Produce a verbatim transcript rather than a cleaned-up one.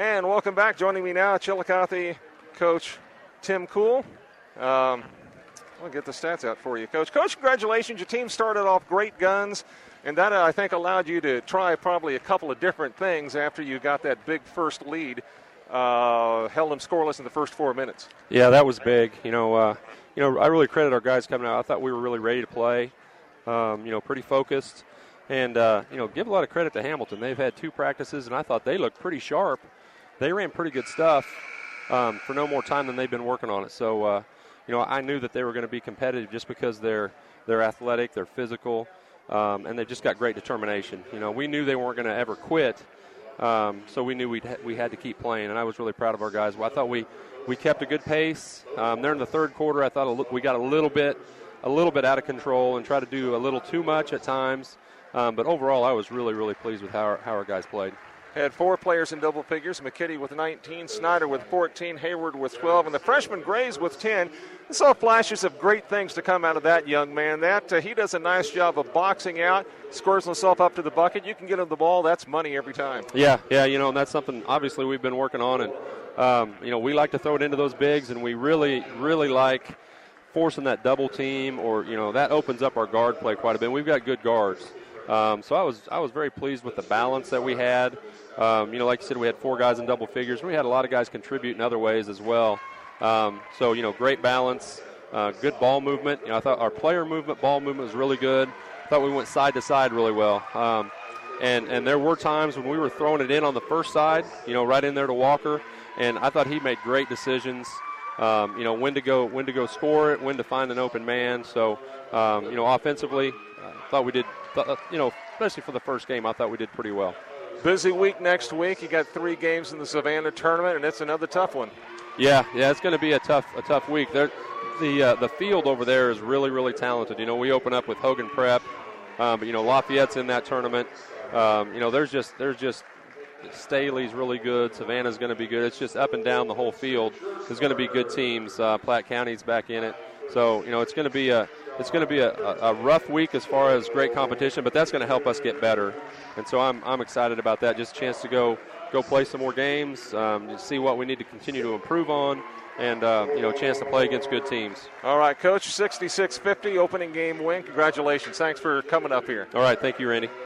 And welcome back. Joining me now, Chillicothe coach Tim Kuhl. Um, I'll get the stats out for you, Coach. Coach, congratulations. Your team started off great guns, and that, I think, allowed you to try probably a couple of different things after you got that big first lead. Uh, held them scoreless in the first four minutes. Yeah, that was big. You know, uh, you know, I really credit our guys coming out. I thought we were really ready to play, um, you know, pretty focused. And, uh, you know, give a lot of credit to Hamilton. They've had two practices, and I thought they looked pretty sharp. They ran pretty good stuff um, for no more time than they've been working on it. So, uh, you know, I knew that they were going to be competitive just because they're they're athletic, they're physical, um, and they've just got great determination. You know, we knew they weren't going to ever quit. Um, so we knew we'd ha- we had to keep playing, and I was really proud of our guys. Well, I thought we, we kept a good pace. Um, there in the third quarter, I thought a li- we got a little bit a little bit out of control and tried to do a little too much at times. Um, but overall, I was really, really pleased with how our, how our guys played. Had four players in double figures, McKitty with nineteen, Snyder with fourteen, Hayward with twelve, and the freshman Grays with ten. I saw flashes of great things to come out of that young man. That uh, he does a nice job of boxing out, scores himself up to the bucket. You can get him the ball, that's money every time. Yeah, yeah, you know, and that's something obviously we've been working on. And, um, you know, we like to throw it into those bigs, and we really, really like forcing that double team, or, you know, that opens up our guard play quite a bit. We've got good guards. Um, so I was I was very pleased with the balance that we had. Um, you know, like you said, we had four guys in double figures. We had a lot of guys contribute in other ways as well. Um, so, you know, great balance, uh, good ball movement. You know, I thought our player movement, ball movement was really good. I thought we went side to side really well. Um, and, and there were times when we were throwing it in on the first side, you know, right in there to Walker. And I thought he made great decisions. Um, you know, when to go when to go score it, when to find an open man. So, um, you know, offensively, I thought we did, th- you know, especially for the first game, I thought we did pretty well. Busy week next week. You got three games in the Savannah tournament, and it's another tough one. Yeah, yeah, it's going to be a tough a tough week. There, the uh, the field over there is really, really talented. You know, we open up with Hogan Prep, um, but, you know, Lafayette's in that tournament. Um, you know, there's just there's just Staley's really good. Savannah's going to be good. It's just up and down the whole field. There's going to be good teams. Uh, Platte County's back in it. So, you know, it's going to be a it's going to be a, a rough week as far as great competition, but that's going to help us get better. And so I'm I'm excited about that. Just a chance to go go play some more games, um, see what we need to continue to improve on, and uh, you know, a chance to play against good teams. All right, Coach, sixty-six fifty, opening game win. Congratulations. Thanks for coming up here. All right, thank you, Randy.